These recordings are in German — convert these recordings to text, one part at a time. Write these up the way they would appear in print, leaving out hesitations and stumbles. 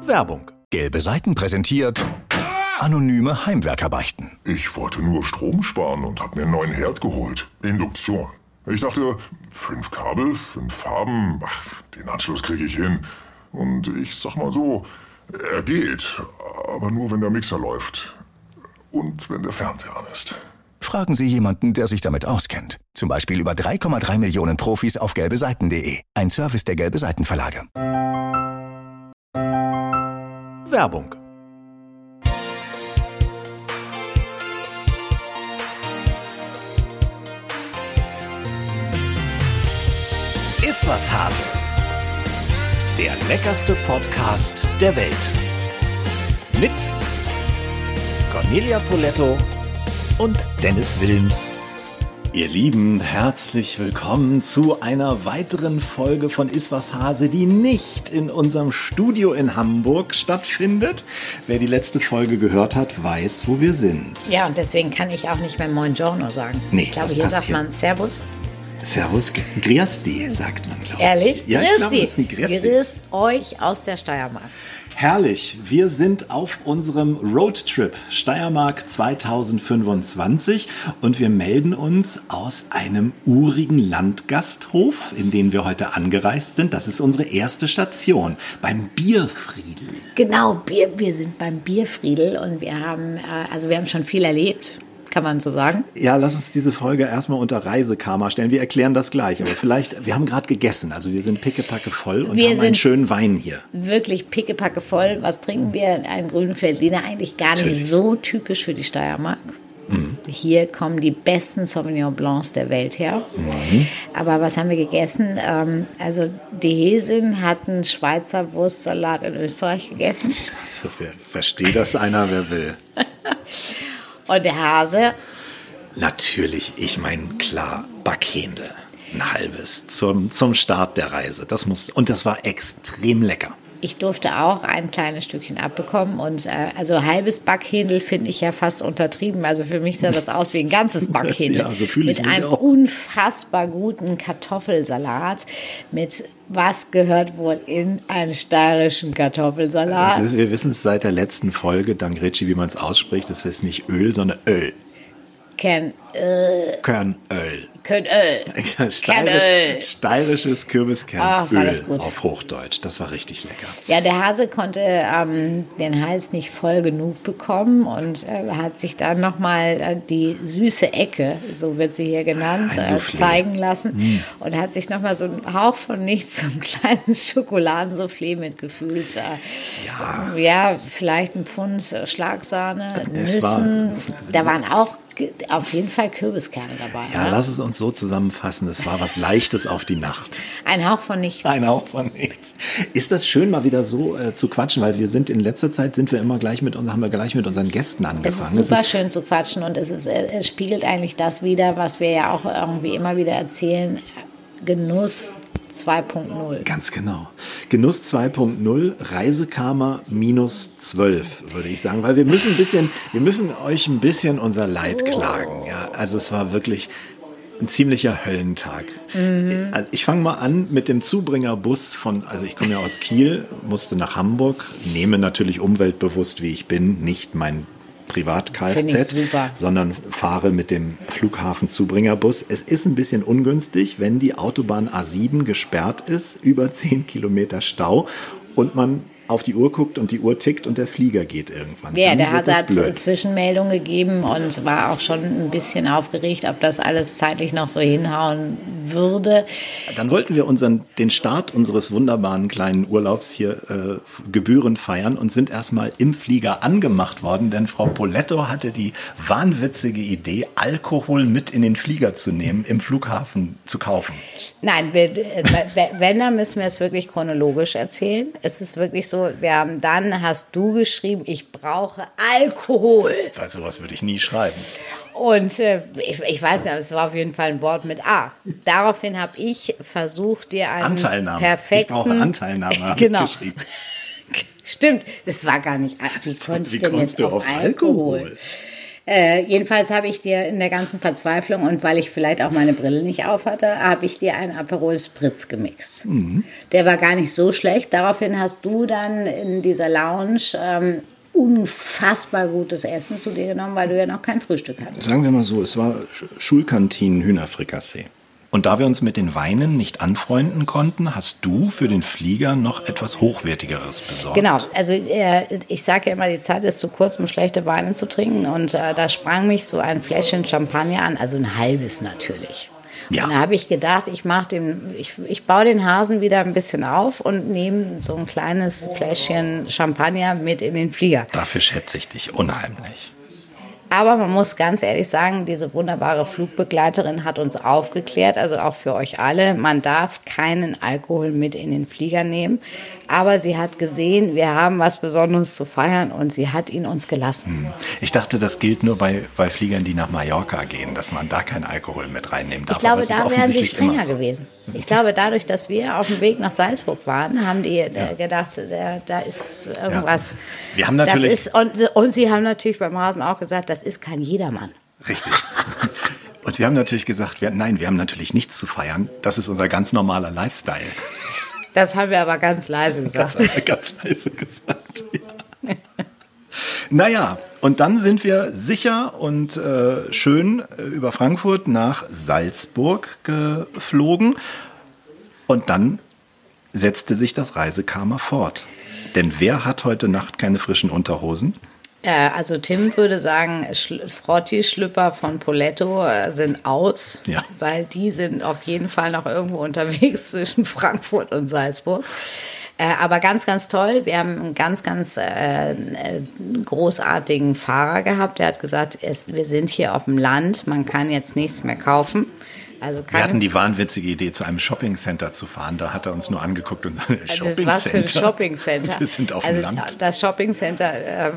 Werbung. Gelbe Seiten präsentiert anonyme Heimwerkerbeichten. Ich wollte nur Strom sparen und habe mir einen neuen Herd geholt. Induktion. Ich dachte, 5 Kabel, 5 Farben, den Anschluss kriege ich hin. Und ich sag mal so, er geht, aber nur wenn der Mixer läuft. Und wenn der Fernseher an ist. Fragen Sie jemanden, der sich damit auskennt. Zum Beispiel über 3,3 Millionen Profis auf gelbeseiten.de. Ein Service der Gelbe Seiten Verlage. Werbung. Iss was, Hase. Der leckerste Podcast der Welt. Mit Cornelia Poletto und Dennis Wilms. Ihr Lieben, herzlich willkommen zu einer weiteren Folge von Iss was, Hase, die nicht in unserem Studio in Hamburg stattfindet. Wer die letzte Folge gehört hat, weiß, wo wir sind. Ja, und deswegen kann ich auch nicht mehr Buongiorno sagen. Nee, ich glaube, hier sagt man Servus. Servus, Griasti, sagt man, glaube ich. Ehrlich? Ja, Griasti. Grüß euch aus der Steiermark. Herrlich, wir sind auf unserem Roadtrip Steiermark 2025 und wir melden uns aus einem urigen Landgasthof, in den wir heute angereist sind. Das ist unsere erste Station beim Bierfriedl. Genau, wir sind beim Bierfriedl und wir haben schon viel erlebt. Kann man so sagen? Ja, lass uns diese Folge erstmal unter Reisekarma stellen. Wir erklären das gleich. Aber vielleicht, wir haben gerade gegessen. Also wir sind pickepacke voll und haben einen schönen Wein hier. Wirklich pickepacke voll. Was trinken wir? Einen grünen Veltliner. Eigentlich gar nicht so typisch für die Steiermark. Mhm. Hier kommen die besten Sauvignon Blancs der Welt her. Mhm. Aber was haben wir gegessen? Die Häsin hat einen Schweizer Wurstsalat in Österreich gegessen. Versteht das einer, wer will. Und der Hase? Natürlich, ich meine, klar, Backhändel. Ein halbes zum Start der Reise. Und das war extrem lecker. Ich durfte auch ein kleines Stückchen abbekommen und halbes Backhändel finde ich ja fast untertrieben. Also für mich sah das aus wie ein ganzes Backhändel. Ja, so fühle ich mit mich einem auch. Unfassbar guten Kartoffelsalat. Mit was gehört wohl in einen steirischen Kartoffelsalat? Also wir wissen es seit der letzten Folge, dank Ritchie, wie man es ausspricht. Das heißt nicht Öl, sondern Öl. Kernöl. Steirisches Kürbiskernöl auf Hochdeutsch. Das war richtig lecker. Ja, der Hase konnte den Hals nicht voll genug bekommen und hat sich dann nochmal die süße Ecke, so wird sie hier genannt, zeigen lassen. Und hat sich nochmal so einen Hauch von nichts, so ein kleines Schokoladensoufflé mitgefühlt. Ja, vielleicht ein Pfund Schlagsahne, Nüssen. Da waren auch auf jeden Fall Kürbiskerne dabei. Ja, oder? Lass es uns so zusammenfassen. Es war was Leichtes auf die Nacht. Ein Hauch von nichts. Ein Hauch von nichts. Ist das schön, mal wieder so zu quatschen, weil in letzter Zeit haben wir gleich mit unseren Gästen angefangen. Es ist super schön zu quatschen und es spiegelt eigentlich das wider, was wir ja auch irgendwie immer wieder erzählen. Genuss 2.0. Ganz genau. Genuss 2.0, Reisekarma -12, würde ich sagen. Weil wir müssen euch ein bisschen unser Leid klagen. Ja, also es war wirklich ein ziemlicher Höllentag. Mhm. Also ich fange mal an mit dem Zubringerbus ich komme ja aus Kiel, musste nach Hamburg, nehme natürlich umweltbewusst, wie ich bin, nicht mein Privat-Kfz, sondern fahre mit dem Flughafen-Zubringerbus. Es ist ein bisschen ungünstig, wenn die Autobahn A7 gesperrt ist, über 10 Kilometer Stau und man auf die Uhr guckt und die Uhr tickt und der Flieger geht irgendwann. Ja, der hat Zwischenmeldung gegeben und war auch schon ein bisschen aufgeregt, ob das alles zeitlich noch so hinhauen würde. Dann wollten wir den Start unseres wunderbaren kleinen Urlaubs hier gebührend feiern und sind erstmal im Flieger angemacht worden, denn Frau Poletto hatte die wahnwitzige Idee, Alkohol mit in den Flieger zu nehmen, im Flughafen zu kaufen. Nein, wenn, dann müssen wir es wirklich chronologisch erzählen. Es ist wirklich so, dann hast du geschrieben, ich brauche Alkohol. Weil sowas würde ich nie schreiben. Und ich weiß nicht, es war auf jeden Fall ein Wort mit A. Daraufhin habe ich versucht, dir einen perfekten... Ich brauche Anteilnahme, genau. geschrieben. Stimmt, das war gar nicht... Wie kommst du auf Alkohol? Jedenfalls habe ich dir in der ganzen Verzweiflung und weil ich vielleicht auch meine Brille nicht auf hatte, habe ich dir einen Aperol Spritz gemixt. Mhm. Der war gar nicht so schlecht. Daraufhin hast du dann in dieser Lounge unfassbar gutes Essen zu dir genommen, weil du ja noch kein Frühstück hattest. Sagen wir mal so, es war Schulkantinen-Hühnerfrikassee. Und da wir uns mit den Weinen nicht anfreunden konnten, hast du für den Flieger noch etwas Hochwertigeres besorgt. Genau, also ich sage ja immer, die Zeit ist zu kurz, um schlechte Weine zu trinken. Und da sprang mich so ein Fläschchen Champagner an, also ein halbes natürlich. Ja. Und da habe ich gedacht, ich baue den Hasen wieder ein bisschen auf und nehme so ein kleines Fläschchen Champagner mit in den Flieger. Dafür schätze ich dich unheimlich. Aber man muss ganz ehrlich sagen, diese wunderbare Flugbegleiterin hat uns aufgeklärt, also auch für euch alle, man darf keinen Alkohol mit in den Flieger nehmen. Aber sie hat gesehen, wir haben was Besonderes zu feiern und sie hat ihn uns gelassen. Ich dachte, das gilt nur bei Fliegern, die nach Mallorca gehen, dass man da keinen Alkohol mit reinnehmen darf. Ich glaube, da wären sie strenger gewesen. Ich glaube, dadurch, dass wir auf dem Weg nach Salzburg waren, haben die gedacht, da ist irgendwas. Ja. Wir haben natürlich und sie haben natürlich beim Hasen auch gesagt, das ist kein Jedermann. Richtig. Und wir haben natürlich gesagt, wir haben natürlich nichts zu feiern. Das ist unser ganz normaler Lifestyle. Das haben wir aber ganz leise gesagt. Das haben wir ganz leise gesagt, ja. Naja, und dann sind wir sicher und schön über Frankfurt nach Salzburg geflogen. Und dann setzte sich das Reisekarma fort. Denn wer hat heute Nacht keine frischen Unterhosen? Also Tim würde sagen, Frotti-Schlüpper von Poletto sind aus, weil die sind auf jeden Fall noch irgendwo unterwegs zwischen Frankfurt und Salzburg. Aber ganz, ganz toll. Wir haben einen ganz, ganz großartigen Fahrer gehabt. Der hat gesagt, wir sind hier auf dem Land, man kann jetzt nichts mehr kaufen. Also wir hatten die wahnwitzige Idee, zu einem Shoppingcenter zu fahren. Da hat er uns nur angeguckt und gesagt, Shoppingcenter? Was für ein Shoppingcenter? Wir sind auf dem Land. Das Shoppingcenter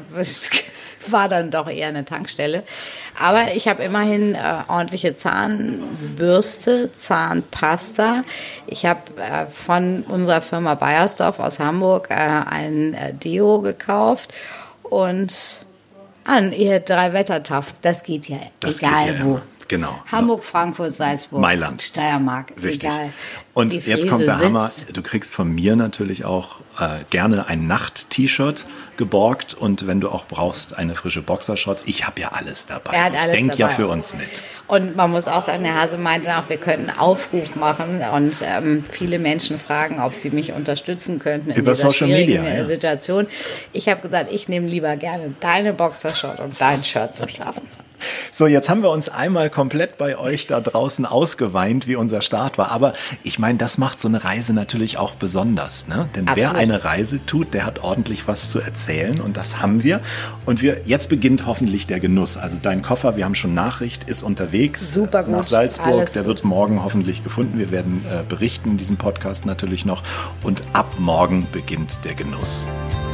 war dann doch eher eine Tankstelle. Aber ich habe immerhin ordentliche Zahnbürste, Zahnpasta. Ich habe von unserer Firma Beiersdorf aus Hamburg ein Deo gekauft und ihr Drei-Wetter-Taft. Das geht ja egal wo. Genau. Hamburg, Frankfurt, Salzburg, Mailand, Steiermark, richtig. Egal. Und jetzt kommt der Hammer. Du kriegst von mir natürlich auch gerne ein Nacht-T-Shirt geborgt und wenn du auch brauchst, eine frische Boxershorts. Ich habe ja alles dabei. Ich denke ja für uns mit. Und man muss auch sagen, der Hase meinte auch, wir könnten einen Aufruf machen und viele Menschen fragen, ob sie mich unterstützen könnten in über dieser Social schwierigen Media, Situation. Ich habe gesagt, ich nehme lieber gerne deine Boxershort und dein Shirt zum Schlafen. So, jetzt haben wir uns einmal komplett bei euch da draußen ausgeweint, wie unser Start war. Aber ich meine, das macht so eine Reise natürlich auch besonders, ne? Denn Absolut. Wer eine Reise tut, der hat ordentlich was zu erzählen und das haben wir. Und jetzt beginnt hoffentlich der Genuss. Also dein Koffer, wir haben schon Nachricht, ist unterwegs. Super gut. Nach Salzburg. Alles der gut. Wird morgen hoffentlich gefunden. Wir werden berichten in diesem Podcast natürlich noch. Und ab morgen beginnt der Genuss.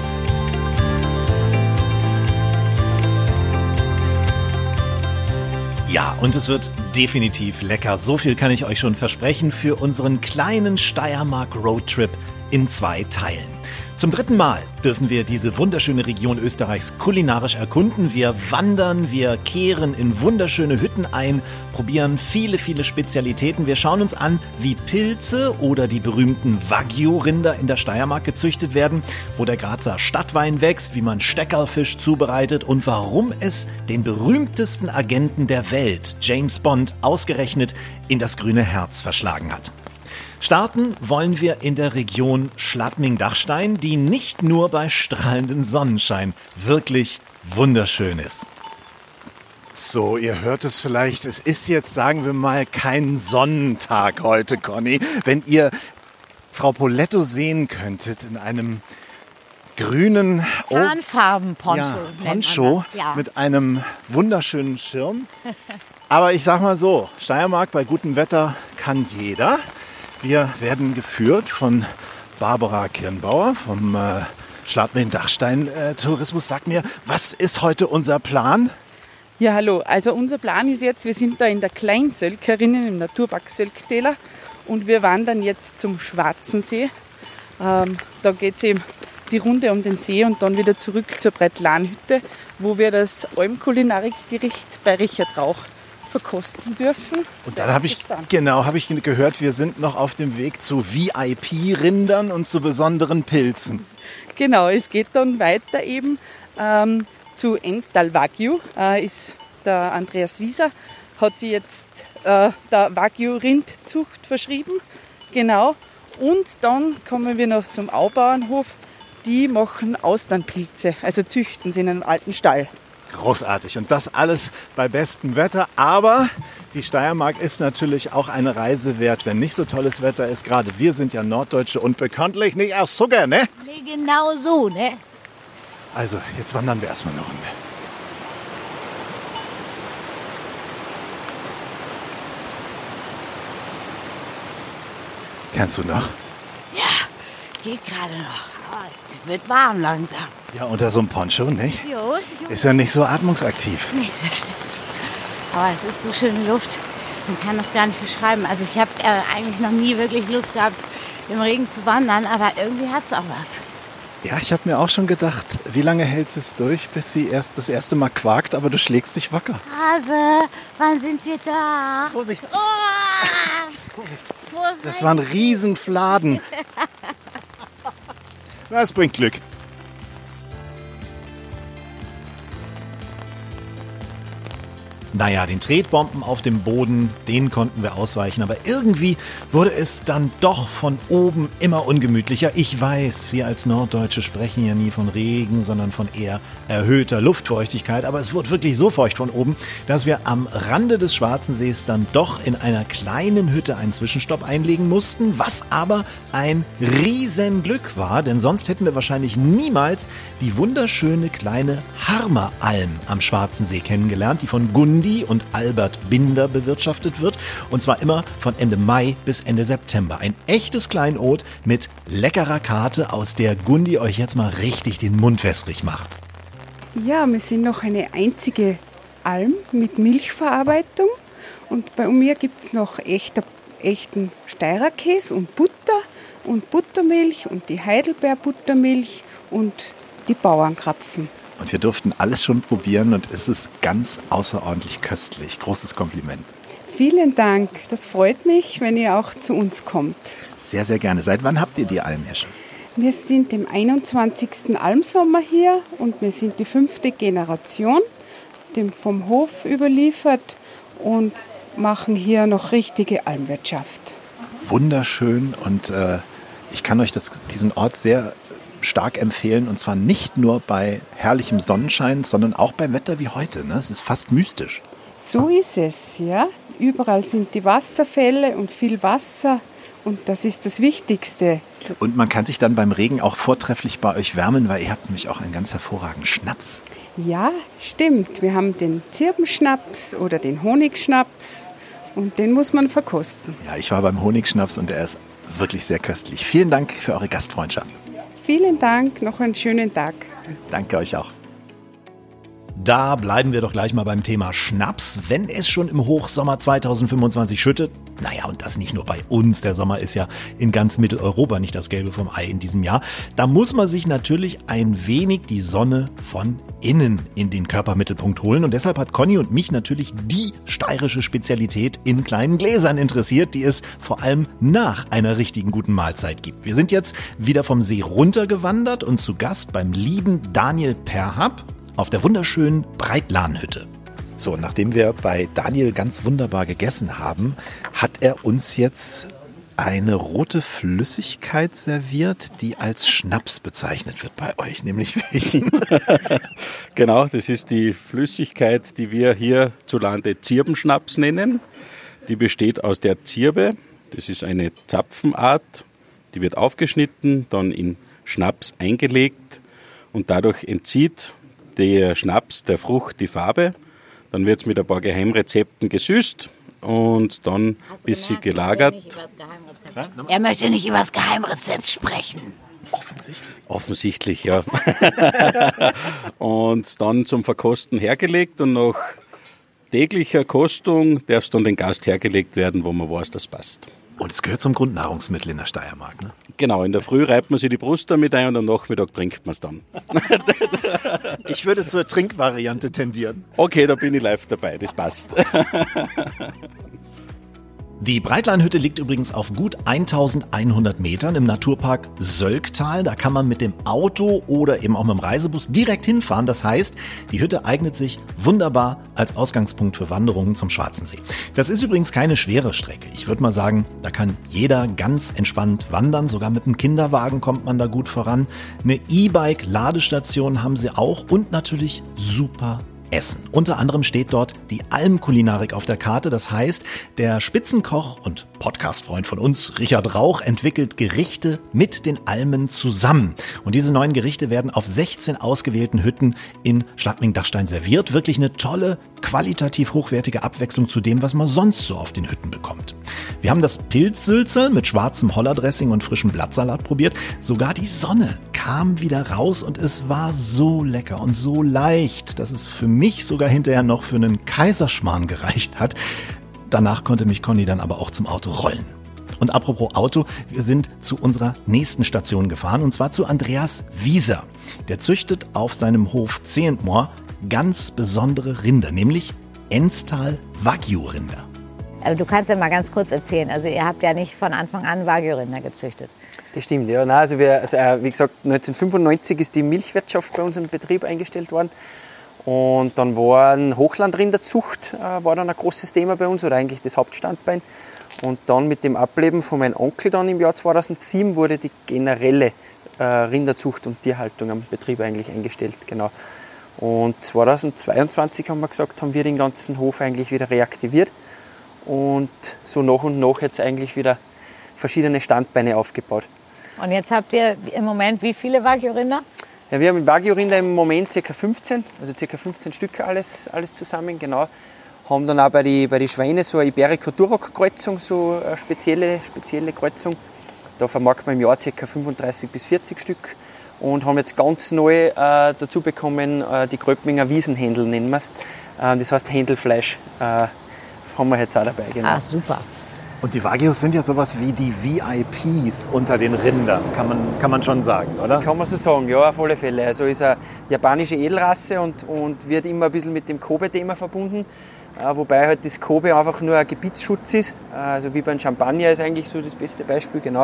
Ja, und es wird definitiv lecker. So viel kann ich euch schon versprechen für unseren kleinen Steiermark-Roadtrip in 2 Teilen. Zum 3. Mal dürfen wir diese wunderschöne Region Österreichs kulinarisch erkunden. Wir wandern, wir kehren in wunderschöne Hütten ein, probieren viele, viele Spezialitäten. Wir schauen uns an, wie Pilze oder die berühmten Wagyu-Rinder in der Steiermark gezüchtet werden, wo der Grazer Stadtwein wächst, wie man Steckerfisch zubereitet und warum es den berühmtesten Agenten der Welt, James Bond, ausgerechnet in das grüne Herz verschlagen hat. Starten wollen wir in der Region Schladming-Dachstein, die nicht nur bei strahlendem Sonnenschein wirklich wunderschön ist. So, ihr hört es vielleicht, es ist jetzt, sagen wir mal, kein Sonnentag heute, Conny. Wenn ihr Frau Poletto sehen könntet in einem grünen Tarnfarben-Poncho mit einem wunderschönen Schirm. Aber ich sag mal so, Steiermark bei gutem Wetter kann jeder. Wir werden geführt von Barbara Kirnbauer vom Schladming-Dachstein-Tourismus. Sag mir, was ist heute unser Plan? Ja, hallo. Also unser Plan ist jetzt, wir sind da in der Kleinsölkerinnen im Naturpark Sölktäler und wir wandern jetzt zum Schwarzen See. Da geht es eben die Runde um den See und dann wieder zurück zur Breitlahnhütte, wo wir das Almkulinarikgericht bei Richard Rauch verkosten dürfen. Und dann habe ich gehört, wir sind noch auf dem Weg zu VIP-Rindern und zu besonderen Pilzen. Genau, es geht dann weiter eben zu Enstal Wagyu. Ist der Andreas Wieser, hat sich jetzt der Wagyu-Rindzucht verschrieben. Genau. Und dann kommen wir noch zum Aubauernhof. Die machen Austernpilze, also züchten sie in einem alten Stall. Großartig. Und das alles bei bestem Wetter. Aber die Steiermark ist natürlich auch eine Reise wert, wenn nicht so tolles Wetter ist. Gerade wir sind ja Norddeutsche und bekanntlich nicht auf Zucker, ne? Nee, genau so, ne? Also, jetzt wandern wir erstmal eine Runde. Kannst du noch? Ja, geht gerade noch. Aber es wird warm langsam. Ja, unter so einem Poncho, nicht? Jo. Ist ja nicht so atmungsaktiv. Nee, das stimmt. Aber es ist so schöne Luft. Man kann das gar nicht beschreiben. Also ich habe eigentlich noch nie wirklich Lust gehabt, im Regen zu wandern, aber irgendwie hat es auch was. Ja, ich habe mir auch schon gedacht, wie lange hält es durch, bis sie erst das erste Mal quakt, aber du schlägst dich wacker. Hase, wann sind wir da? Vorsicht! Oh! Vorsicht! Das waren Riesenfladen. Das bringt Glück. Naja, den Tretbomben auf dem Boden, denen konnten wir ausweichen. Aber irgendwie wurde es dann doch von oben immer ungemütlicher. Ich weiß, wir als Norddeutsche sprechen ja nie von Regen, sondern von eher erhöhter Luftfeuchtigkeit. Aber es wurde wirklich so feucht von oben, dass wir am Rande des Schwarzen Sees dann doch in einer kleinen Hütte einen Zwischenstopp einlegen mussten. Was aber ein Riesenglück war, denn sonst hätten wir wahrscheinlich niemals die wunderschöne kleine Harmeralm am Schwarzen See kennengelernt, die von Gundi und Albert Binder bewirtschaftet wird. Und zwar immer von Ende Mai bis Ende September. Ein echtes Kleinod mit leckerer Karte, aus der Gundi euch jetzt mal richtig den Mund wässrig macht. Ja, wir sind noch eine einzige Alm mit Milchverarbeitung. Und bei mir gibt es noch echten Steirerkäse und Butter und Buttermilch und die Heidelbeerbuttermilch und die Bauernkrapfen. Und wir durften alles schon probieren und es ist ganz außerordentlich köstlich. Großes Kompliment. Vielen Dank. Das freut mich, wenn ihr auch zu uns kommt. Sehr, sehr gerne. Seit wann habt ihr die Alm hier schon? Wir sind im 21. Almsommer hier und wir sind die 5. Generation, dem vom Hof überliefert und machen hier noch richtige Almwirtschaft. Wunderschön und ich kann euch diesen Ort sehr stark empfehlen und zwar nicht nur bei herrlichem Sonnenschein, sondern auch bei Wetter wie heute. Ne? Es ist fast mystisch. So ist es, ja. Überall sind die Wasserfälle und viel Wasser und das ist das Wichtigste. Und man kann sich dann beim Regen auch vortrefflich bei euch wärmen, weil ihr habt nämlich auch einen ganz hervorragenden Schnaps. Ja, stimmt. Wir haben den Zirbenschnaps oder den Honigschnaps und den muss man verkosten. Ja, ich war beim Honigschnaps und er ist wirklich sehr köstlich. Vielen Dank für eure Gastfreundschaft. Vielen Dank, noch einen schönen Tag. Danke euch auch. Da bleiben wir doch gleich mal beim Thema Schnaps. Wenn es schon im Hochsommer 2025 schüttet, naja, und das nicht nur bei uns, der Sommer ist ja in ganz Mitteleuropa nicht das Gelbe vom Ei in diesem Jahr, da muss man sich natürlich ein wenig die Sonne von innen in den Körpermittelpunkt holen. Und deshalb hat Conny und mich natürlich die steirische Spezialität in kleinen Gläsern interessiert, die es vor allem nach einer richtigen guten Mahlzeit gibt. Wir sind jetzt wieder vom See runtergewandert und zu Gast beim lieben Daniel Perhap auf der wunderschönen Breitlahnhütte. So, nachdem wir bei Daniel ganz wunderbar gegessen haben, hat er uns jetzt eine rote Flüssigkeit serviert, die als Schnaps bezeichnet wird bei euch, nämlich welchen? Genau, das ist die Flüssigkeit, die wir hierzulande Zirbenschnaps nennen. Die besteht aus der Zirbe, das ist eine Zapfenart, die wird aufgeschnitten, dann in Schnaps eingelegt und dadurch entzieht der Schnaps der Frucht die Farbe. Dann wird es mit ein paar Geheimrezepten gesüßt und dann ein bisschen gelagert. Er möchte nicht über das Geheimrezept sprechen. Offensichtlich, ja. Und dann zum Verkosten hergelegt und nach täglicher Kostung darf es dann den Gast hergelegt werden, wo man weiß, das passt. Und es gehört zum Grundnahrungsmittel in der Steiermark, ne? Genau, in der Früh reibt man sich die Brust damit ein und am Nachmittag trinkt man es dann. Ich würde zur Trinkvariante tendieren. Okay, da bin ich live dabei, das passt. Die Breitleinhütte liegt übrigens auf gut 1100 Metern im Naturpark Söllktal. Da kann man mit dem Auto oder eben auch mit dem Reisebus direkt hinfahren. Das heißt, die Hütte eignet sich wunderbar als Ausgangspunkt für Wanderungen zum Schwarzen See. Das ist übrigens keine schwere Strecke. Ich würde mal sagen, da kann jeder ganz entspannt wandern. Sogar mit einem Kinderwagen kommt man da gut voran. Eine E-Bike-Ladestation haben sie auch und natürlich super Essen. Unter anderem steht dort die Almkulinarik auf der Karte. Das heißt, der Spitzenkoch und Podcast-Freund von uns, Richard Rauch, entwickelt Gerichte mit den Almen zusammen. Und diese neuen Gerichte werden auf 16 ausgewählten Hütten in Schladming-Dachstein serviert. Wirklich eine tolle, qualitativ hochwertige Abwechslung zu dem, was man sonst so auf den Hütten bekommt. Wir haben das Pilzsülzel mit schwarzem Hollerdressing und frischem Blattsalat probiert. Sogar die Sonne kam wieder raus und es war so lecker und so leicht, dass es für mich sogar hinterher noch für einen Kaiserschmarrn gereicht hat. Danach konnte mich Conny dann aber auch zum Auto rollen. Und apropos Auto, wir sind zu unserer nächsten Station gefahren und zwar zu Andreas Wieser. Der züchtet auf seinem Hof Zehentmoor ganz besondere Rinder, nämlich Enstal Wagyu-Rinder. Du kannst ja mal ganz kurz erzählen, also ihr habt ja nicht von Anfang an Wagyu-Rinder gezüchtet. Das stimmt, ja. Nein, also wie gesagt, 1995 ist die Milchwirtschaft bei unserem Betrieb eingestellt worden. Und dann war Hochlandrinderzucht war dann ein großes Thema bei uns, oder eigentlich das Hauptstandbein. Und dann mit dem Ableben von meinem Onkel dann im Jahr 2007 wurde die generelle Rinderzucht und Tierhaltung am Betrieb eigentlich eingestellt. Genau. Und 2022 haben wir gesagt, haben wir den ganzen Hof eigentlich wieder reaktiviert. Und so nach und nach jetzt eigentlich wieder verschiedene Standbeine aufgebaut. Und jetzt habt ihr im Moment wie viele Wagyu-Rinder? Ja, wir haben Wagyu-Rinder im Moment ca. 15, also ca. 15 Stück alles zusammen, genau. Haben dann auch bei die Schweine so eine Iberico-Duroc-Kreuzung, so eine spezielle Kreuzung. Da vermarkten wir im Jahr ca. 35 bis 40 Stück. Und haben jetzt ganz neu dazu bekommen, die Gröbminger Wiesenhändel nennen wir es. Das heißt Händelfleisch. Haben wir jetzt auch dabei, genau. Ah, super. Und die Wagyus sind ja sowas wie die VIPs unter den Rindern, kann man schon sagen, oder? Kann man so sagen, ja, auf alle Fälle. Also ist eine japanische Edelrasse und wird immer ein bisschen mit dem Kobe-Thema verbunden. Wobei halt das Kobe einfach nur ein Gebietsschutz ist. Also wie beim Champagner ist eigentlich so das beste Beispiel, genau.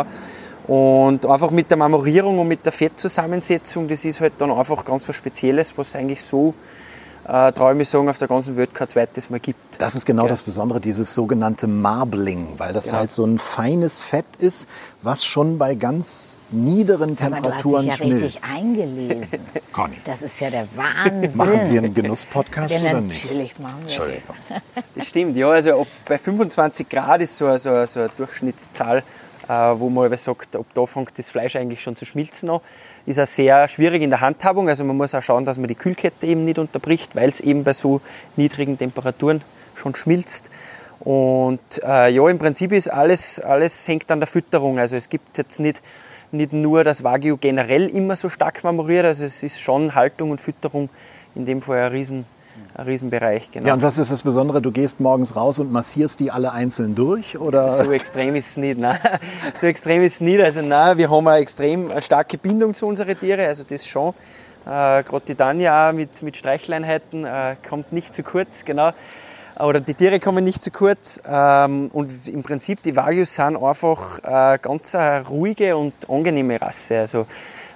Und einfach mit der Marmorierung und mit der Fettzusammensetzung, das ist halt dann einfach ganz was Spezielles, was eigentlich so, traue ich mich sagen, auf der ganzen Welt kein zweites Mal gibt. Das ist genau das Besondere, dieses sogenannte Marbling, weil das halt so ein feines Fett ist, was schon bei ganz niederen Temperaturen schmilzt. Du hast dich ja richtig eingelesen. Conny. Das ist ja der Wahnsinn. Machen wir einen Genuss-Podcast ja, oder nicht? Natürlich machen wir. Entschuldigung. Das stimmt, ja. Also bei 25 Grad ist so eine Durchschnittszahl, wo man sagt, ob da fängt das Fleisch eigentlich schon zu schmilzen an. Ist auch sehr schwierig in der Handhabung, also man muss auch schauen, dass man die Kühlkette eben nicht unterbricht, weil es eben bei so niedrigen Temperaturen schon schmilzt. Und ja, im Prinzip ist alles hängt an der Fütterung, also es gibt jetzt nicht nur das Wagyu generell immer so stark marmoriert, also es ist schon Haltung und Fütterung in dem Fall ein Riesenbereich. Genau. Ja, und was ist das Besondere? Du gehst morgens raus und massierst die alle einzeln durch? Oder? So extrem ist es nicht. Nein. So extrem ist es nicht. Also nein, wir haben eine starke Bindung zu unseren Tieren, also das schon. Gerade die Tanja auch mit Streichleinheiten kommt nicht zu kurz, genau. Oder die Tiere kommen nicht zu kurz. Und im Prinzip, die Wagyus sind einfach ganz eine ruhige und angenehme Rasse. Also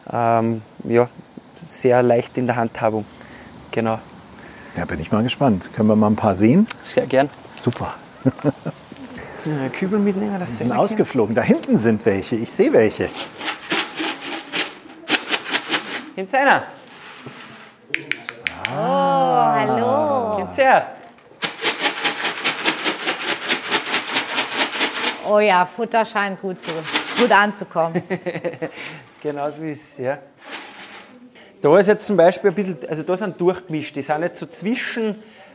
ja, sehr leicht in der Handhabung. Genau. Da bin ich mal gespannt. Können wir mal ein paar sehen? Sehr gern. Super. Kübel mitnehmen, das sind ausgeflogen. Da hinten sind welche. Ich sehe welche. Kommt's einer? Oh, hallo. Kommt's her? Oh ja, Futter scheint gut anzukommen. Genau so ist es, ja. Da ist jetzt zum Beispiel ein bisschen, also da sind durchgemischt, die sind jetzt so zwischen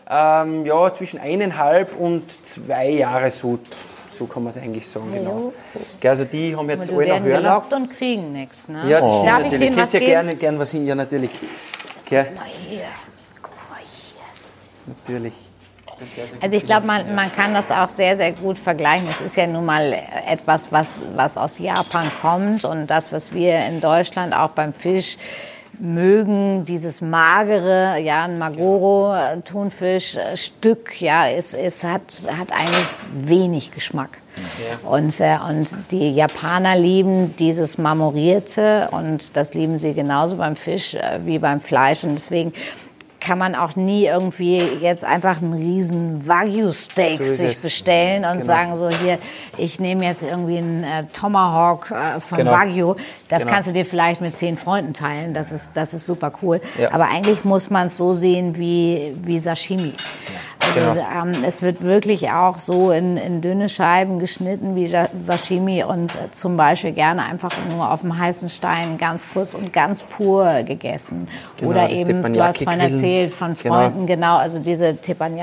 1,5 und 2 Jahre, so kann man es eigentlich sagen, genau. Also die haben jetzt alle Hörner. Gelockt und kriegen nichts, ne? Ja, das Darf ich denen was geben? Gern was hin, ja natürlich. Gell? Na hier, guck mal hier. Natürlich. Also ich glaube, man kann das auch sehr, sehr gut vergleichen. Es ist ja nun mal etwas, was aus Japan kommt und das, was wir in Deutschland auch beim Fisch mögen, dieses magere, ja, ein Maguro-Thunfischstück, ja, hat eigentlich wenig Geschmack. Ja. Und die Japaner lieben dieses Marmorierte und das lieben sie genauso beim Fisch wie beim Fleisch und deswegen kann man auch nie irgendwie jetzt einfach einen riesen Wagyu-Steak sich bestellen und sagen so, hier, ich nehme jetzt irgendwie einen Tomahawk von Wagyu. Das kannst du dir vielleicht mit 10 Freunden teilen. Das ist super cool. Ja. Aber eigentlich muss man es so sehen wie Sashimi. Also es wird wirklich auch so in dünne Scheiben geschnitten wie Sashimi und zum Beispiel gerne einfach nur auf dem heißen Stein ganz kurz und ganz pur gegessen. Oder eben, du hast vorhin erzählt, von Freunden, genau, also diese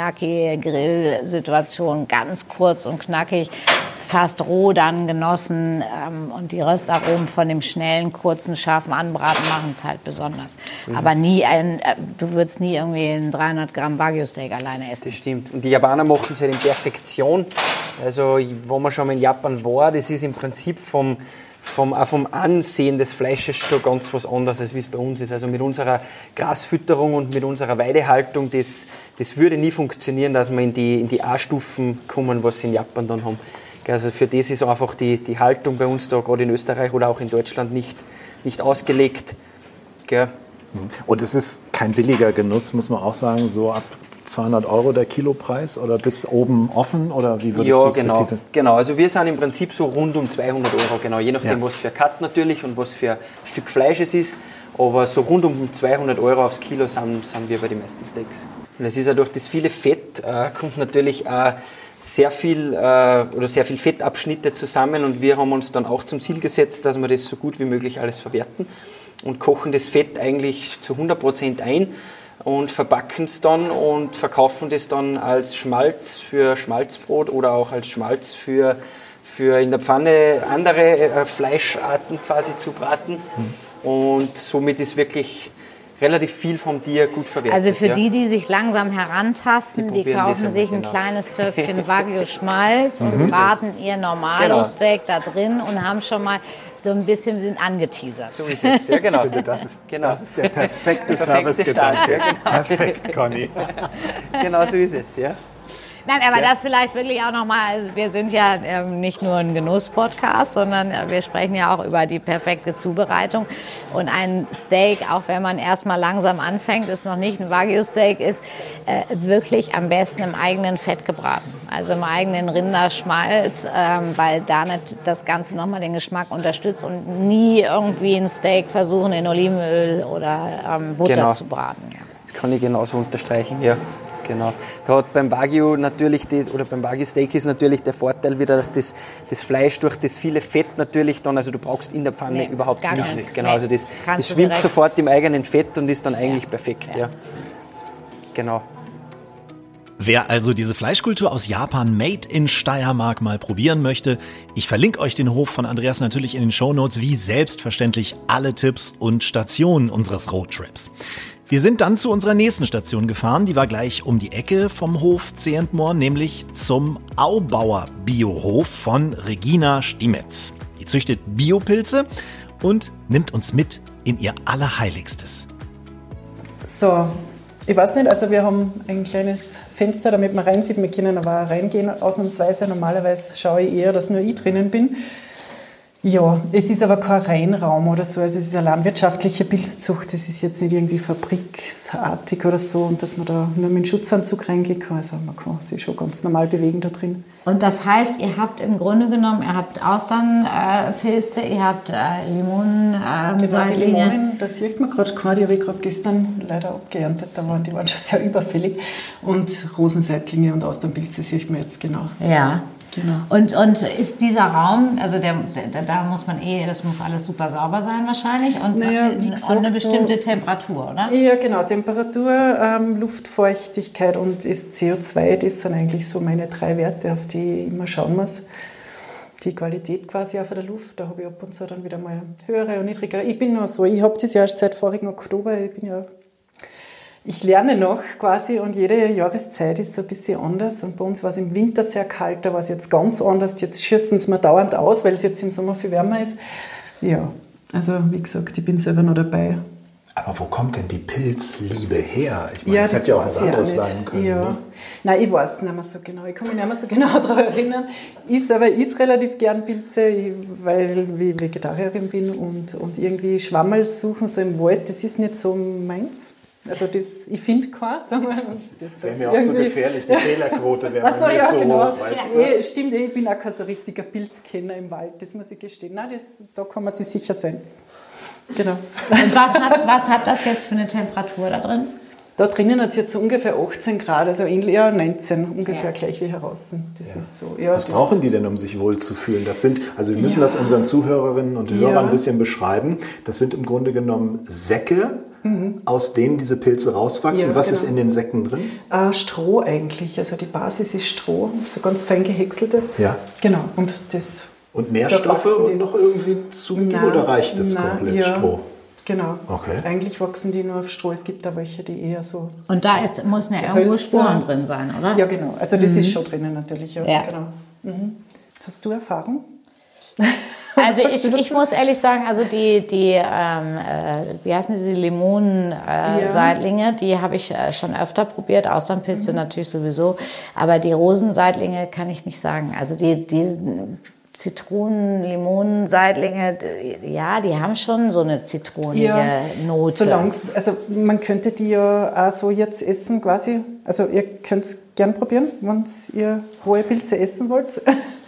Teppanyaki-Grill-Situation, ganz kurz und knackig, fast roh dann genossen und die Röstaromen von dem schnellen, kurzen, scharfen Anbraten machen es halt besonders. Aber du würdest nie irgendwie ein 300 Gramm Wagyu-Steak alleine essen. Das stimmt. Und die Japaner machen es halt in Perfektion. Also, wo man schon mal in Japan war, das ist im Prinzip vom Ansehen des Fleisches schon ganz was anderes, als wie es bei uns ist. Also mit unserer Grasfütterung und mit unserer Weidehaltung, das würde nie funktionieren, dass wir in die A-Stufen kommen, was sie in Japan dann haben. Also für das ist einfach die Haltung bei uns da, gerade in Österreich oder auch in Deutschland, nicht ausgelegt. Gell? Und es ist kein billiger Genuss, muss man auch sagen, so ab 200 € der Kilopreis oder bis oben offen oder wie würdest du das betiteln? Genau, also wir sind im Prinzip so rund um 200 €, genau, je nachdem was für ein Cut natürlich und was für ein Stück Fleisch es ist, aber so rund um 200 € aufs Kilo sind wir bei den meisten Steaks. Und es ist ja durch das viele Fett, kommt natürlich auch sehr viel Fettabschnitte zusammen und wir haben uns dann auch zum Ziel gesetzt, dass wir das so gut wie möglich alles verwerten und kochen das Fett eigentlich zu 100% ein und verpacken es dann und verkaufen das dann als Schmalz für Schmalzbrot oder auch als Schmalz für in der Pfanne andere Fleischarten quasi zu braten. Und somit ist wirklich relativ viel vom Tier gut verwertet. Also für die sich langsam herantasten, die kaufen sich ein kleines Töpfchen Wagyu-Schmalz, braten ihr Normalo-Steak da drin und haben schon mal so ein bisschen angeteasert. So ist es, ja genau. Ich finde, das ist der perfekte Servicegedanke. Ja, genau. Perfekt, Conny. Genau so ist es, ja. Nein, aber das vielleicht wirklich auch nochmal, also wir sind ja nicht nur ein Genuss-Podcast, sondern wir sprechen ja auch über die perfekte Zubereitung. Und ein Steak, auch wenn man erstmal langsam anfängt, ist noch nicht ein Wagyu-Steak, ist wirklich am besten im eigenen Fett gebraten. Also im eigenen Rinderschmalz, weil da das Ganze nochmal den Geschmack unterstützt und nie irgendwie ein Steak versuchen in Olivenöl oder Butter zu braten. Ja. Das kann ich genauso unterstreichen, ja. Genau. Da hat beim Wagyu natürlich beim Wagyu Steak ist natürlich der Vorteil wieder, dass das Fleisch durch das viele Fett natürlich dann, also du brauchst in der Pfanne überhaupt nichts. Genau, also das schwimmt sofort im eigenen Fett und ist dann eigentlich perfekt. Ja. Genau. Wer also diese Fleischkultur aus Japan made in Steiermark mal probieren möchte, ich verlinke euch den Hof von Andreas natürlich in den Shownotes, wie selbstverständlich alle Tipps und Stationen unseres Roadtrips. Wir sind dann zu unserer nächsten Station gefahren, die war gleich um die Ecke vom Hof Zehentmoor, nämlich zum Aubauer Biohof von Regina Stiemetz. Die züchtet Biopilze und nimmt uns mit in ihr Allerheiligstes. So, ich weiß nicht, also wir haben ein kleines Fenster, damit man reinsieht. Wir können aber auch reingehen, ausnahmsweise. Normalerweise schaue ich eher, dass nur ich drinnen bin. Ja, es ist aber kein Reinraum oder so, also es ist eine landwirtschaftliche Pilzzucht, es ist jetzt nicht irgendwie fabriksartig oder so und dass man da nur mit dem Schutzanzug reingehen kann, also man kann sich schon ganz normal bewegen da drin. Und das heißt, ihr habt im Grunde genommen, ihr habt Austernpilze, ihr habt Limonen, genau, die Limonen, das sieht man gerade keine, die habe ich gerade gestern leider abgeerntet, die waren schon sehr überfällig und Rosenseitlinge und Austernpilze sieht man jetzt genau. Ja. Genau. Und ist dieser Raum, also da muss man das muss alles super sauber sein wahrscheinlich und, und eine bestimmte Temperatur, oder? Ja, genau, Temperatur, Luftfeuchtigkeit und ist CO2, das sind eigentlich so meine 3 Werte, auf die ich immer schauen muss. Die Qualität quasi auch von der Luft, da habe ich ab und zu dann wieder mal höhere und niedrigere. Ich bin nur so, ich habe das ja erst seit vorigen Oktober, ich bin ja ich lerne noch quasi und jede Jahreszeit ist so ein bisschen anders. Und bei uns war es im Winter sehr kalt, da war es jetzt ganz anders. Jetzt schießen es mir dauernd aus, weil es jetzt im Sommer viel wärmer ist. Ja, also wie gesagt, ich bin selber noch dabei. Aber wo kommt denn die Pilzliebe her? Ich meine, Ja, das hätte ja auch was anderes sein können. Ja. Ne? Nein, ich weiß es nicht mehr so genau. Ich kann mich nicht mehr so genau daran erinnern. Ich selber esse relativ gern Pilze, weil ich Vegetarierin bin und irgendwie Schwammerl suchen so im Wald, das ist nicht so meins. Also das, ich finde keins. Das wäre mir auch so gefährlich, die Fehlerquote wäre mir nicht so hoch. Weißt du? Ja, stimmt, ich bin auch kein so richtiger Pilzkenner im Wald, das muss ich gestehen. Nein, da kann man sich sicher sein. Genau. Und was hat das jetzt für eine Temperatur da drin? Da drinnen hat es jetzt so ungefähr 18 Grad, also 19 ungefähr gleich wie heraus. Das ist so. Ja, was brauchen die denn, um sich wohl zu fühlen? Das sind, also wir müssen das unseren Zuhörerinnen und Hörern ein bisschen beschreiben. Das sind im Grunde genommen Säcke, aus denen diese Pilze rauswachsen. Was ist in den Säcken drin? Stroh eigentlich. Also die Basis ist Stroh, so ganz fein gehäckseltes. Ja. Genau. Und Nährstoffe und noch irgendwie zugegeben oder reicht das komplett Stroh? Genau. Okay. Eigentlich wachsen die nur auf Stroh. Es gibt da welche, die eher so... Und da müssen ja irgendwo Sporen drin sein, oder? Ja, genau. Also das ist schon drinnen natürlich. Ja. Genau. Hast du Erfahrung? Also ich muss ehrlich sagen, also die wie heißen diese Limonen-Seitlinge, die habe ich schon öfter probiert, Austernpilze natürlich sowieso, aber die Rosenseitlinge kann ich nicht sagen. Also die Zitronen, Limonen, Seitlinge, ja, die haben schon so eine zitronige Note. Also man könnte die ja auch so jetzt essen quasi. Also ihr könnt es gern probieren, wenn ihr rohe Pilze essen wollt.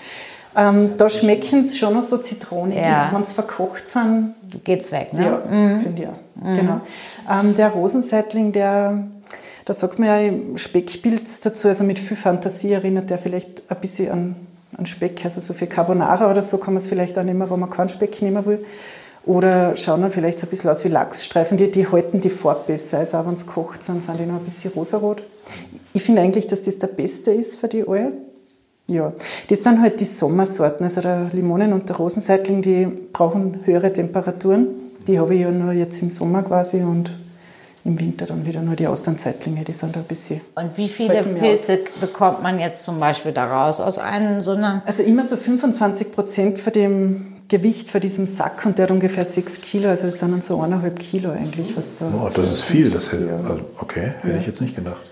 Da schmecken es schon noch so zitronig. Ja. Wenn sie verkocht sind, geht's weg, ne? Ja, finde ich auch. Genau. Der Rosenseitling, da sagt man ja Speckpilz dazu, also mit viel Fantasie erinnert der vielleicht ein bisschen an Speck, also so viel Carbonara oder so kann man es vielleicht auch nehmen, wenn man keinen Speck nehmen will. Oder schauen dann vielleicht so ein bisschen aus wie Lachsstreifen, die halten die Farbe besser, also auch wenn sie gekocht sind die noch ein bisschen rosarot. Ich finde eigentlich, dass das der beste ist für die alle. Ja, das sind halt die Sommersorten, also der Limonen und der Rosenseitling, die brauchen höhere Temperaturen. Die habe ich ja nur jetzt im Sommer quasi und im Winter dann wieder nur die Austernseitlinge, die sind da ein bisschen... Und wie viele Pilze bekommt man jetzt zum Beispiel daraus aus einem so einer... Also immer so 25% von dem Gewicht von diesem Sack und der hat ungefähr 6 Kilo, also das sind dann so 1,5 Kilo eigentlich, was da... Oh, das ist viel, das hätte ich jetzt nicht gedacht.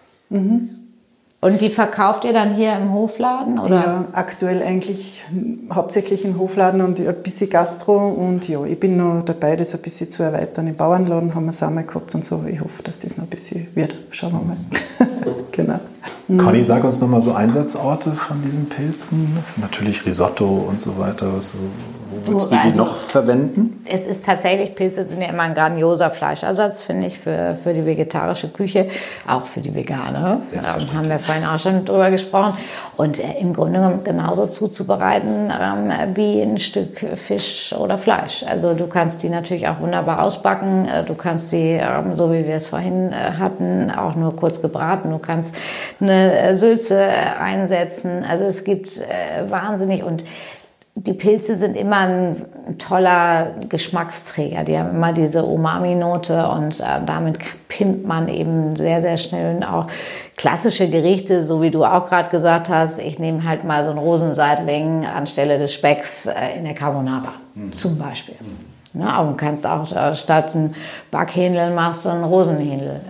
Und die verkauft ihr dann hier im Hofladen, oder? Ja, aktuell eigentlich hauptsächlich im Hofladen und ein bisschen Gastro. Und ja, ich bin noch dabei, das ein bisschen zu erweitern. Im Bauernladen haben wir es auch mal gehabt und so. Ich hoffe, dass das noch ein bisschen wird. Schauen wir mal. Genau. Conny, sag uns nochmal so Einsatzorte von diesen Pilzen. Natürlich Risotto und so weiter. Wo würdest du die noch verwenden? Es ist tatsächlich, Pilze sind ja immer ein grandioser Fleischersatz, finde ich, für die vegetarische Küche, auch für die vegane. Da haben wir vorhin auch schon drüber gesprochen. Und im Grunde genommen genauso zuzubereiten wie ein Stück Fisch oder Fleisch. Also du kannst die natürlich auch wunderbar ausbacken. Du kannst die, so wie wir es vorhin hatten, auch nur kurz gebraten. Du kannst eine Sülze einsetzen. Also es gibt wahnsinnig, und die Pilze sind immer ein toller Geschmacksträger. Die haben immer diese Umami-Note und damit pimmt man eben sehr, sehr schnell auch klassische Gerichte, so wie du auch gerade gesagt hast. Ich nehme halt mal so einen Rosenseitling anstelle des Specks in der Carbonara zum Beispiel. Na, und du kannst auch statt ein Backhändel machst du einen Rosenhändel.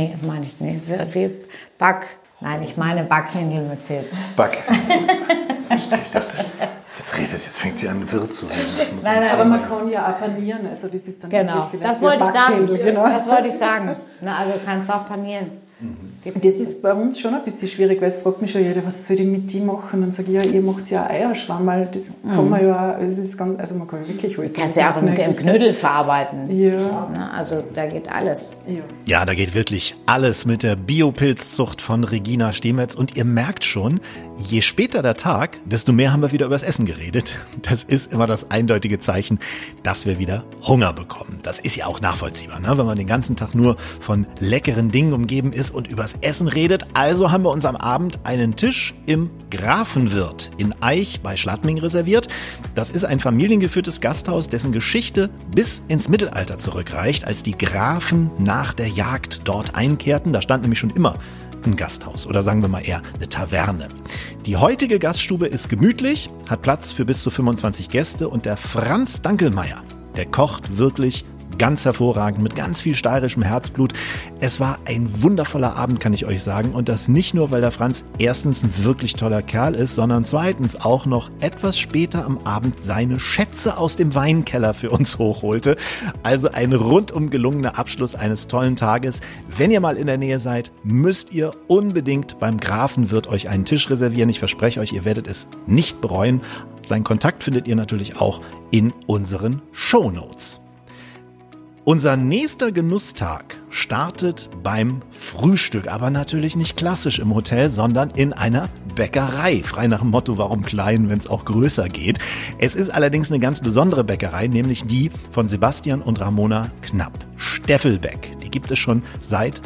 Ich meine Backhändel mit Pilz. Ich dachte, jetzt fängt sie an, wirr zu reden. Aber man kann ja auch panieren, also das ist dann genau. Das wollte ich sagen. Genau. Das wollte ich sagen. Na, also du kannst auch panieren. Das ist bei uns schon ein bisschen schwierig, weil es fragt mich schon jeder, was soll ich mit die machen? Und dann sage ich, ja, ihr macht ja Eierschwammerl, das kann man ja auch, es ist ganz, also man kann ja wirklich alles. Du kannst ja auch im Knödel verarbeiten. Ja. Also da geht alles. Ja, da geht wirklich alles mit der Biopilzzucht von Regina Stiemetz. Und ihr merkt schon, je später der Tag, desto mehr haben wir wieder übers Essen geredet. Das ist immer das eindeutige Zeichen, dass wir wieder Hunger bekommen. Das ist ja auch nachvollziehbar, ne? Wenn man den ganzen Tag nur von leckeren Dingen umgeben ist und übers übers Essen redet. Also haben wir uns am Abend einen Tisch im Grafenwirt in Aich bei Schladming reserviert. Das ist ein familiengeführtes Gasthaus, dessen Geschichte bis ins Mittelalter zurückreicht, als die Grafen nach der Jagd dort einkehrten. Da stand nämlich schon immer ein Gasthaus oder sagen wir mal eher eine Taverne. Die heutige Gaststube ist gemütlich, hat Platz für bis zu 25 Gäste und der Franz Dankelmeier, der kocht wirklich ganz hervorragend, mit ganz viel steirischem Herzblut. Es war ein wundervoller Abend, kann ich euch sagen. Und das nicht nur, weil der Franz erstens ein wirklich toller Kerl ist, sondern zweitens auch noch etwas später am Abend seine Schätze aus dem Weinkeller für uns hochholte. Also ein rundum gelungener Abschluss eines tollen Tages. Wenn ihr mal in der Nähe seid, müsst ihr unbedingt beim Grafenwirt euch einen Tisch reservieren. Ich verspreche euch, ihr werdet es nicht bereuen. Seinen Kontakt findet ihr natürlich auch in unseren Shownotes. Unser nächster Genusstag startet beim Frühstück, aber natürlich nicht klassisch im Hotel, sondern in einer Bäckerei. Frei nach dem Motto, warum klein, wenn es auch größer geht. Es ist allerdings eine ganz besondere Bäckerei, nämlich die von Sebastian und Ramona Knapp. Steffelbeck. Die gibt es schon seit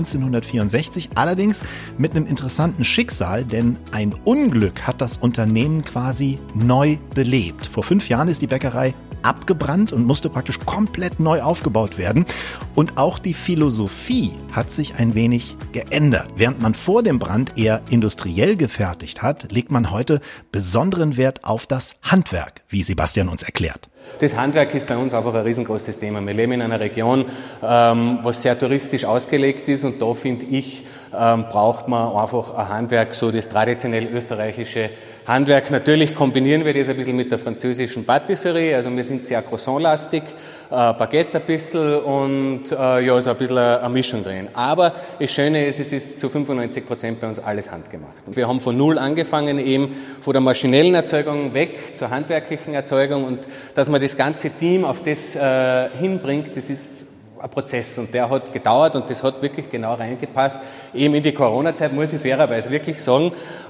1964, allerdings mit einem interessanten Schicksal, denn ein Unglück hat das Unternehmen quasi neu belebt. Vor 5 Jahren ist die Bäckerei abgebrannt und musste praktisch komplett neu aufgebaut werden. Und auch die Philosophie hat sich ein wenig geändert. Während man vor dem Brand eher industriell gefertigt hat, legt man heute besonderen Wert auf das Handwerk, wie Sebastian uns erklärt. Das Handwerk ist bei uns einfach ein riesengroßes Thema. Wir leben in einer Region, was sehr touristisch ausgelegt ist, und da finde ich, braucht man einfach ein Handwerk, so das traditionell österreichische Handwerk. Natürlich kombinieren wir das ein bisschen mit der französischen Patisserie, also wir sind sehr croissantlastig, Baguette ein bisschen und ja, so ein bisschen eine Mischung drin. Aber das Schöne ist, es ist zu 95% bei uns alles handgemacht. Und wir haben von null angefangen, eben von der maschinellen Erzeugung weg zur handwerklichen Erzeugung, und dass man das ganze Team auf das hinbringt, das ist ein Prozess, und der hat gedauert, und das hat wirklich genau reingepasst, eben in die Corona-Zeit, muss ich fairerweise wirklich sagen.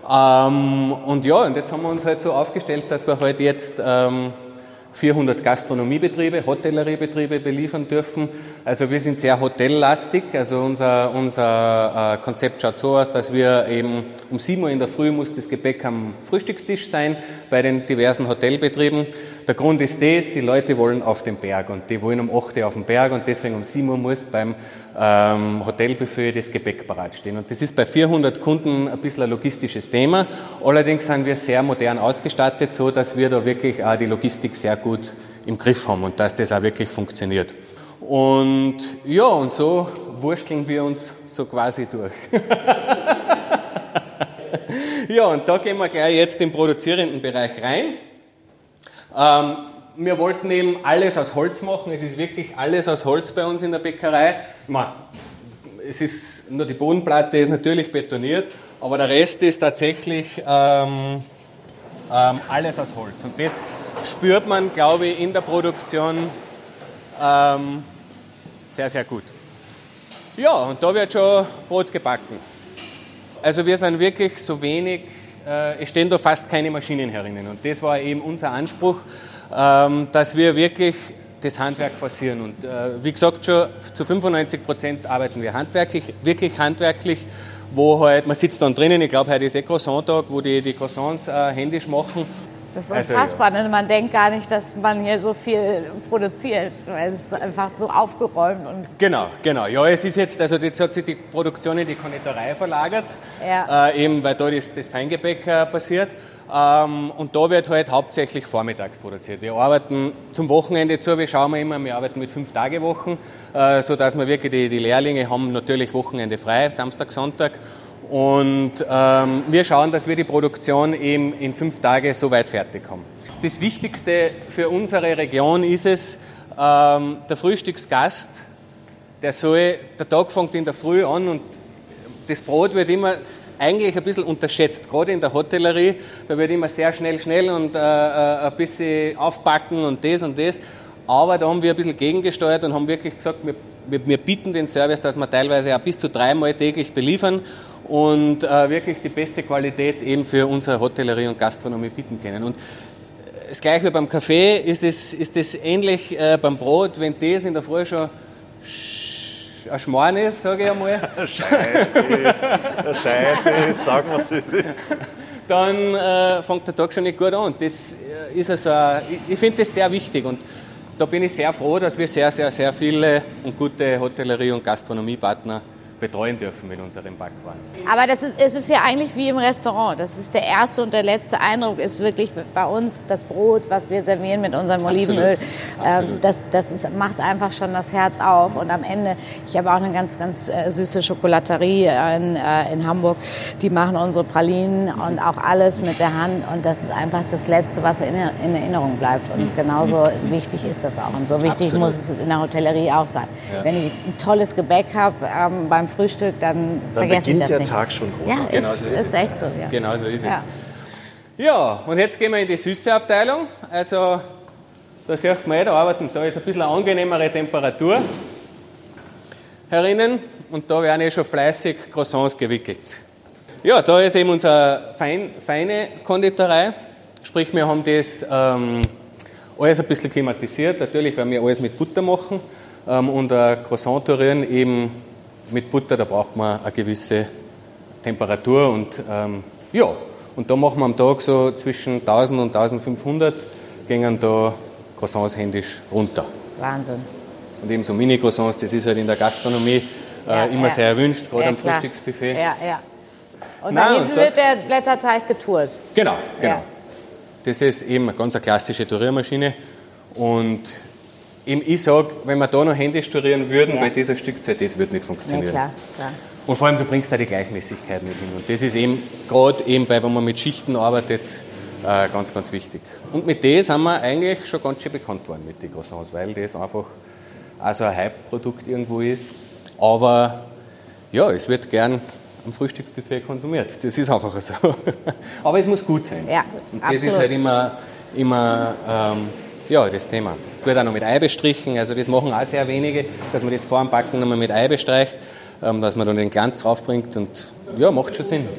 Und ja, und jetzt haben wir uns halt so aufgestellt, dass wir halt jetzt 400 Gastronomiebetriebe, Hotelleriebetriebe beliefern dürfen. Also wir sind sehr hotellastig. Also unser Konzept schaut so aus, dass wir eben um 7 Uhr in der Früh muss das Gepäck am Frühstückstisch sein bei den diversen Hotelbetrieben. Der Grund ist das, die Leute wollen auf den Berg, und die wollen um 8 Uhr auf den Berg, und deswegen um 7 Uhr muss beim Hotelbuffet das Gepäck paratstehen. Und das ist bei 400 Kunden ein bisschen ein logistisches Thema. Allerdings sind wir sehr modern ausgestattet, so dass wir da wirklich auch die Logistik sehr gut im Griff haben und dass das auch wirklich funktioniert. Und ja, und so wursteln wir uns so quasi durch. Ja, und da gehen wir gleich jetzt im produzierenden Bereich rein. Wir wollten eben alles aus Holz machen. Es ist wirklich alles aus Holz bei uns in der Bäckerei. Es ist nur die Bodenplatte ist natürlich betoniert, aber der Rest ist tatsächlich alles aus Holz. Und das spürt man, glaube ich, in der Produktion sehr, sehr gut. Ja, und da wird schon Brot gebacken. Also wir sind wirklich so wenig, es stehen da fast keine Maschinen herinnen. Und das war eben unser Anspruch, dass wir wirklich das Handwerk forcieren. Und wie gesagt, schon zu 95% arbeiten wir handwerklich, wirklich handwerklich, wo halt, man sitzt dann drinnen, ich glaube, heute ist Croissant-Tag, wo die Croissants händisch machen. Das ist unfassbar, also, ja. Man denkt gar nicht, dass man hier so viel produziert, weil es ist einfach so aufgeräumt. Und genau. Ja, es ist jetzt, also jetzt hat sich die Produktion in die Konditorei verlagert, ja. Eben weil da das Feingebäck passiert. Und da wird halt hauptsächlich vormittags produziert. Wir arbeiten zum Wochenende zu, wir arbeiten mit 5-Tage-Wochen, sodass wir wirklich die Lehrlinge haben natürlich Wochenende frei, Samstag, Sonntag. Und wir schauen, dass wir die Produktion eben in 5 Tage so weit fertig haben. Das Wichtigste für unsere Region ist es, der Frühstücksgast, der Tag fängt in der Früh an, und das Brot wird immer eigentlich ein bisschen unterschätzt, gerade in der Hotellerie. Da wird immer sehr schnell und ein bisschen aufbacken und das. Aber da haben wir ein bisschen gegengesteuert und haben wirklich gesagt, wir bieten den Service, dass wir teilweise auch bis zu 3 Mal täglich beliefern und wirklich die beste Qualität eben für unsere Hotellerie und Gastronomie bieten können. Und das Gleiche wie beim Kaffee ist es ähnlich beim Brot, wenn das in der Früh schon ein Schmarrn ist, sage ich einmal. Scheiße ist, sagen wir, was es ist. Dann fängt der Tag schon nicht gut an. Und das ist also, ich finde das sehr wichtig und da bin ich sehr froh, dass wir sehr, sehr, sehr viele und gute Hotellerie- und Gastronomiepartner betreuen dürfen mit unserem Backwaren. Aber es ist ja eigentlich wie im Restaurant. Das ist der erste und der letzte Eindruck ist wirklich bei uns das Brot, was wir servieren mit unserem Olivenöl. Macht einfach schon das Herz auf. Und am Ende, ich habe auch eine ganz, ganz süße Schokolaterie in Hamburg. Die machen unsere Pralinen und auch alles mit der Hand. Und das ist einfach das Letzte, was in Erinnerung bleibt. Und genauso wichtig ist das auch. Und so wichtig muss es in der Hotellerie auch sein. Ja. Wenn ich ein tolles Gebäck habe beim Frühstück, dann vergesse ich das nicht. Dann beginnt der Tag schon groß. Ja, genau so ist echt so. Ja. Genau so ist es. Ja, und jetzt gehen wir in die süße Abteilung. Also, da sieht man, da arbeiten, da ist ein bisschen eine angenehmere Temperatur herinnen und da werden schon fleißig Croissants gewickelt. Ja, da ist eben unsere feine Konditorei. Sprich, wir haben das alles ein bisschen klimatisiert. Natürlich werden wir alles mit Butter machen und Croissant turieren eben mit Butter, da braucht man eine gewisse Temperatur und und da machen wir am Tag so zwischen 1000 und 1500 gehen da Croissants händisch runter. Wahnsinn. Und eben so Mini-Croissants, das ist halt in der Gastronomie immer sehr erwünscht, gerade am Frühstücksbuffet. Ja. Und da hinten wird der Blätterteig getourt. Genau. Ja. Das ist eben eine ganz klassische Turiermaschine und ich sage, wenn wir da noch händisch turieren würden, bei dieser Stückzahl, das wird nicht funktionieren. Ja, klar. Und vor allem, du bringst da die Gleichmäßigkeit mit hin. Und das ist eben, gerade eben wenn man mit Schichten arbeitet, ganz, ganz wichtig. Und mit dem sind wir eigentlich schon ganz schön bekannt worden mit den Croissants, weil das einfach auch so ein Hype-Produkt irgendwo ist. Aber ja, es wird gern am Frühstücksbuffet konsumiert. Das ist einfach so. Aber es muss gut sein. Ja, und das ist halt immer das Thema. Es wird auch noch mit Ei bestrichen, also das machen auch sehr wenige, dass man das vor dem Backen nochmal mit Ei bestreicht, dass man dann den Glanz draufbringt und ja, macht schon Sinn.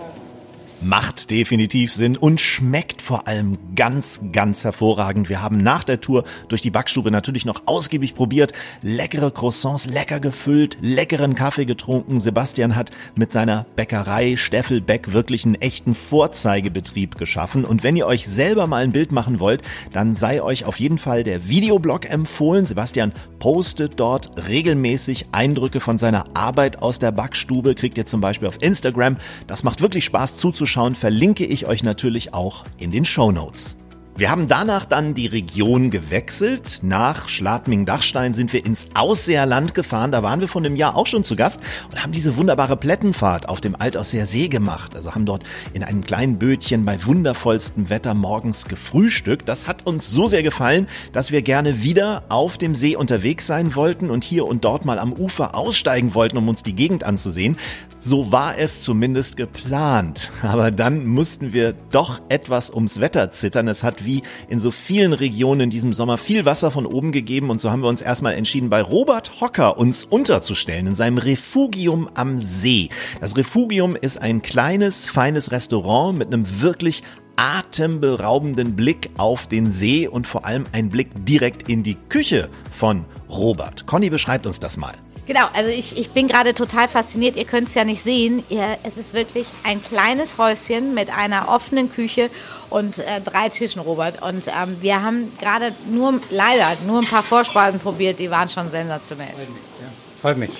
Macht definitiv Sinn und schmeckt vor allem ganz, ganz hervorragend. Wir haben nach der Tour durch die Backstube natürlich noch ausgiebig probiert. Leckere Croissants, lecker gefüllt, leckeren Kaffee getrunken. Sebastian hat mit seiner Bäckerei Steffelbeck wirklich einen echten Vorzeigebetrieb geschaffen. Und wenn ihr euch selber mal ein Bild machen wollt, dann sei euch auf jeden Fall der Videoblog empfohlen. Sebastian postet dort regelmäßig Eindrücke von seiner Arbeit aus der Backstube. Kriegt ihr zum Beispiel auf Instagram. Das macht wirklich Spaß zuzuschauen. Verlinke ich euch natürlich auch in den Shownotes. Wir haben danach dann die Region gewechselt. Nach Schladming-Dachstein sind wir ins Ausseerland gefahren. Da waren wir vor einem Jahr auch schon zu Gast und haben diese wunderbare Plettenfahrt auf dem Altausseer See gemacht. Also haben dort in einem kleinen Bötchen bei wundervollstem Wetter morgens gefrühstückt. Das hat uns so sehr gefallen, dass wir gerne wieder auf dem See unterwegs sein wollten und hier und dort mal am Ufer aussteigen wollten, um uns die Gegend anzusehen. So war es zumindest geplant. Aber dann mussten wir doch etwas ums Wetter zittern. Es hat wie in so vielen Regionen in diesem Sommer viel Wasser von oben gegeben und so haben wir uns erstmal entschieden, bei Robert Hocker uns unterzustellen in seinem Refugium am See. Das Refugium ist ein kleines, feines Restaurant mit einem wirklich atemberaubenden Blick auf den See und vor allem ein Blick direkt in die Küche von Robert. Conny beschreibt uns das mal. Genau, also ich bin gerade total fasziniert. Ihr könnt es ja nicht sehen. Es ist wirklich ein kleines Häuschen mit einer offenen Küche und 3 Tischen, Robert. Und wir haben gerade leider nur ein paar Vorspeisen probiert. Die waren schon sensationell. Freut mich.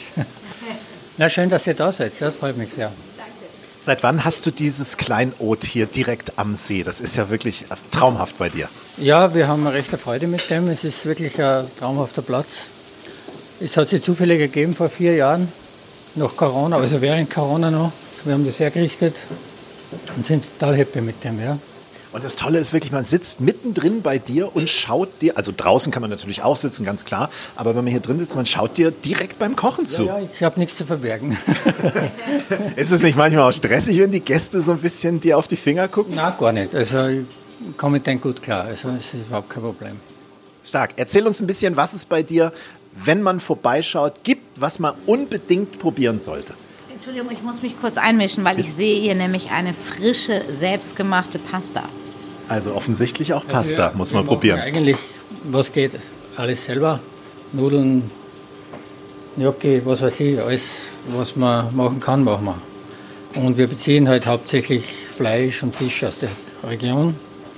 Na, schön, dass ihr da seid. Das freut mich sehr. Seit wann hast du dieses Kleinod hier direkt am See? Das ist ja wirklich traumhaft bei dir. Ja, wir haben recht Freude mit dem. Es ist wirklich ein traumhafter Platz. Es hat sich zufällig gegeben vor 4 Jahren, nach Corona, also während Corona noch. Wir haben das hergerichtet und sind total happy mit dem, ja. Und das Tolle ist wirklich, man sitzt mittendrin bei dir und schaut dir, also draußen kann man natürlich auch sitzen, ganz klar, aber wenn man hier drin sitzt, man schaut dir direkt beim Kochen zu. Ja, ich habe nichts zu verbergen. Ist es nicht manchmal auch stressig, wenn die Gäste so ein bisschen dir auf die Finger gucken? Nein, gar nicht. Also ich komme mit denen gut klar, also es ist überhaupt kein Problem. Stark. Erzähl uns ein bisschen, was es bei dir, wenn man vorbeischaut, gibt, was man unbedingt probieren sollte. Entschuldigung, ich muss mich kurz einmischen, weil ich sehe hier nämlich eine frische, selbstgemachte Pasta. Also offensichtlich auch Pasta, muss man probieren. Eigentlich, was geht? Alles selber. Nudeln, Gnocchi, was weiß ich, alles, was man machen kann, machen wir. Und wir beziehen halt hauptsächlich Fleisch und Fisch aus der Region.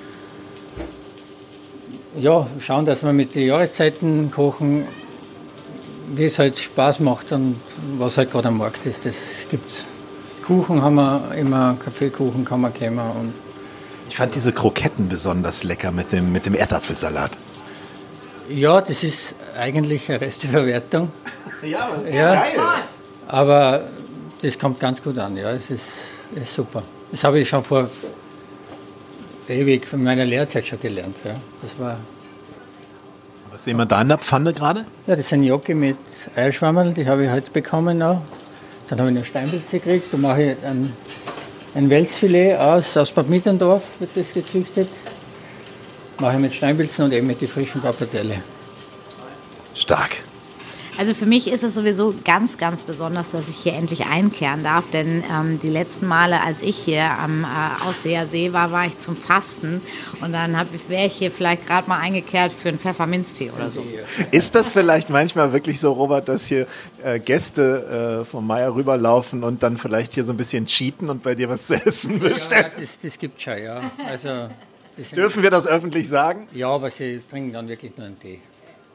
Ja, schauen, dass wir mit den Jahreszeiten kochen, wie es halt Spaß macht und was halt gerade am Markt ist. Das gibt's. Kuchen haben wir immer, Kaffeekuchen kann man kämen. Und ich fand diese Kroketten besonders lecker mit dem Erdapfelsalat. Ja, das ist eigentlich eine Resteverwertung. Ja, geil. Aber das kommt ganz gut an, ja, es ist super. Das habe ich schon vor ewig von meiner Lehrzeit schon gelernt. Ja. Das war. Was sehen wir da in der Pfanne gerade? Ja, das sind Gnocchi mit Eierschwammerl, die habe ich heute bekommen auch. Dann habe ich eine Steinpilze gekriegt, da mache ich ein Welsfilet aus Bad Mitterndorf, wird das gezüchtet. Mache ich mit Steinpilzen und eben mit den frischen Pappardelle. Stark. Also für mich ist es sowieso ganz, ganz besonders, dass ich hier endlich einkehren darf, denn die letzten Male, als ich hier am Ausseer See war ich zum Fasten und dann wäre ich hier vielleicht gerade mal eingekehrt für einen Pfefferminztee oder so. Ist das vielleicht manchmal wirklich so, Robert, dass hier Gäste vom Meier rüberlaufen und dann vielleicht hier so ein bisschen cheaten und bei dir was zu essen bestellen? Ja, das gibt es schon, ja. Also, dürfen wir das öffentlich sagen? Ja, aber sie trinken dann wirklich nur einen Tee.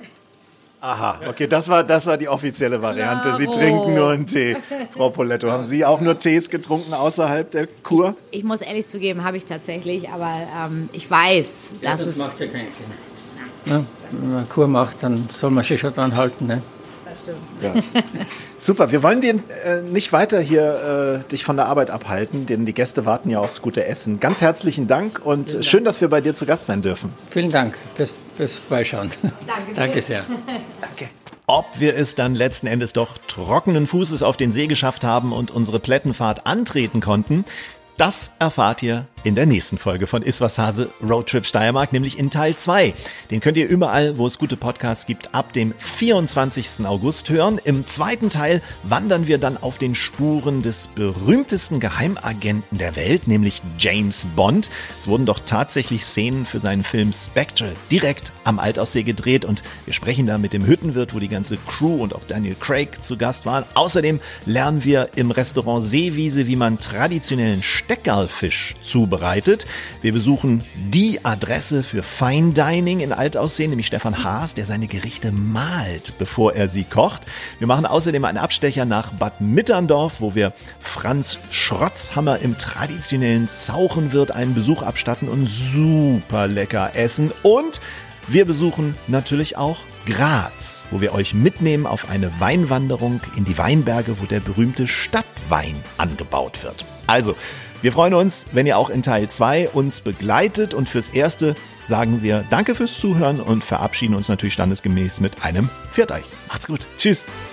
Aha, okay, das war die offizielle Variante. Bravo. Sie trinken nur einen Tee. Frau Poletto, haben Sie auch nur Tees getrunken außerhalb der Kur? Ich muss ehrlich zugeben, habe ich tatsächlich, aber ich weiß, dass es... Das macht ja keinen Sinn. Ja, wenn man eine Kur macht, dann soll man sich schon dran halten, ne? Das stimmt. Ja. Super, wir wollen dir nicht weiter hier dich von der Arbeit abhalten, denn die Gäste warten ja aufs gute Essen. Ganz herzlichen Dank und schön, dass wir bei dir zu Gast sein dürfen. Vielen Dank fürs Beischauen. Danke sehr. Danke. Ob wir es dann letzten Endes doch trockenen Fußes auf den See geschafft haben und unsere Plettenfahrt antreten konnten, das erfahrt ihr in der nächsten Folge von Iswas Hase Roadtrip Steiermark, nämlich in Teil 2. Den könnt ihr überall, wo es gute Podcasts gibt, ab dem 24. August hören. Im zweiten Teil wandern wir dann auf den Spuren des berühmtesten Geheimagenten der Welt, nämlich James Bond. Es wurden doch tatsächlich Szenen für seinen Film Spectre direkt am Altaussee gedreht und wir sprechen da mit dem Hüttenwirt, wo die ganze Crew und auch Daniel Craig zu Gast waren. Außerdem lernen wir im Restaurant Seewiese, wie man traditionellen Steckerlfisch zubereitet. Wir besuchen die Adresse für Fine Dining in Altaussee, nämlich Stefan Haas, der seine Gerichte malt, bevor er sie kocht. Wir machen außerdem einen Abstecher nach Bad Mitterndorf, wo wir Franz Schrotzhammer im traditionellen Zauchenwirt einen Besuch abstatten und super lecker essen. Und wir besuchen natürlich auch Graz, wo wir euch mitnehmen auf eine Weinwanderung in die Weinberge, wo der berühmte Stadtwein angebaut wird. Also, wir freuen uns, wenn ihr auch in Teil 2 uns begleitet und fürs Erste sagen wir Danke fürs Zuhören und verabschieden uns natürlich standesgemäß mit einem Pfiat euch. Macht's gut. Tschüss.